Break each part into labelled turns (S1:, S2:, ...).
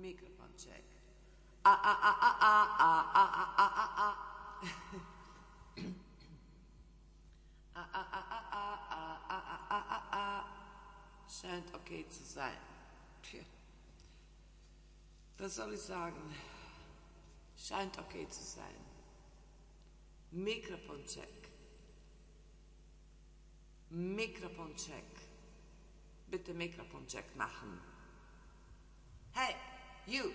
S1: Microphone check. Ah, ah, ah, ah, ah, ah, ah, ah, ah, ah, ah. Ah, ah, ah, ah, ah, ah, ah, ah, ah, ah. Scheint okay zu sein. Tja. Was soll ich sagen? Scheint okay zu sein. Mikrofon check. Mikrofon check. Bitte Mikrofon check machen. Hey, you.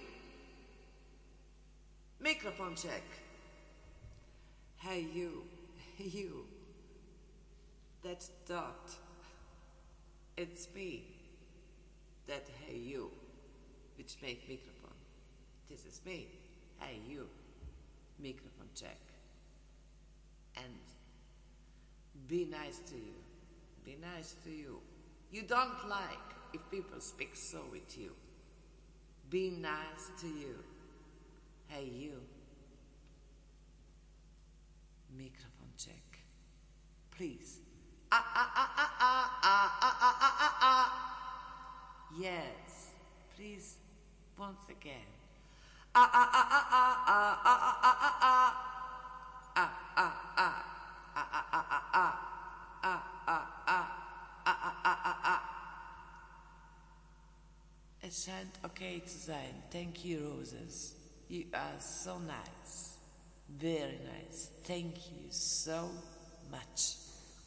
S1: Mikrofon check. Hey, you. You. That dot. It's me. That hey, you. Which make microphone. This is me. Hey, you. Microphone check. And be nice to you. Be nice to you. You don't like if people speak so with you. Be nice to you. Hey, you. Microphone check. Please. Ah, ah, ah, ah, ah, ah, ah, ah, ah, ah, ah. Yes. Please. Once again. Ah, ah, ah, ah, ah, ah, ah, ah, ah, ah, ah. Ah, ah, ah. Ah, ah, ah, ah, ah. Ah, ah, ah. Ah, ah, ah, ah, ah. Es scheint okay zu sein. Thank you, Roses. You are so nice. Very nice. Thank you so much.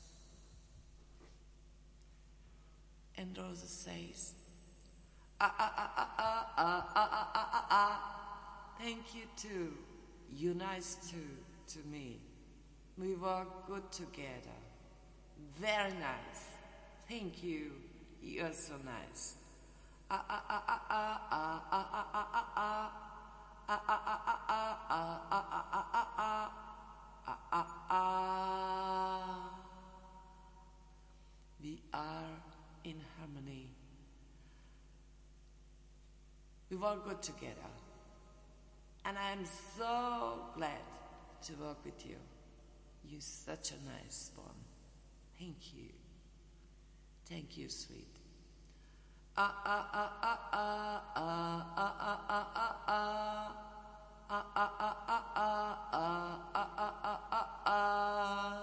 S1: And Roses says, ah, ah, ah, ah, ah, ah, ah, ah, ah, ah, ah. Thank you too. You're nice too to me. We work good together. Very nice. Thank you. You are so nice. Ah, ah, ah, ah, ah, ah, ah, ah, ah, ah, ah. Ah, ah, ah, ah, ah, ah, ah, ah, ah, ah, ah. Ah, ah, ah. We are in harmony. We work good together. And I am so glad to work with you. You're such a nice one. Thank you. Thank you, sweet. Ah, ah, ah, ah, ah, ah, ah, ah, ah, ah, ah. Ah, ah, ah, ah, ah, ah, ah, ah, ah, ah, ah.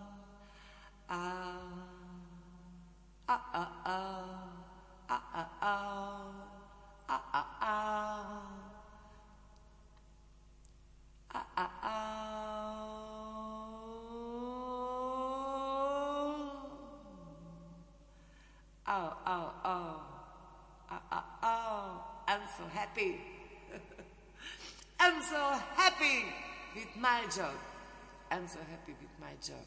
S1: Ah, ah, ah, ah, ah, ah, ah. Ah, ah, ah. Ah, ah, ah. Oh, oh, oh. Ah, ah, oh. I'm so happy. I'm so happy with my job. I'm so happy with my job.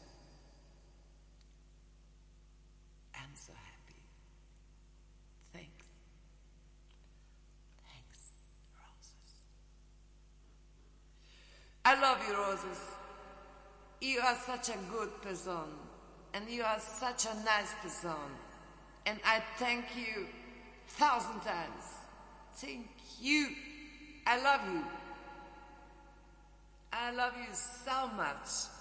S1: I'm so happy. Thanks. Thanks, Roses. I love you, Roses. You are such a good person. And you are such a nice person. And I thank you 1,000 times. Thank you. I love you. I love you so much.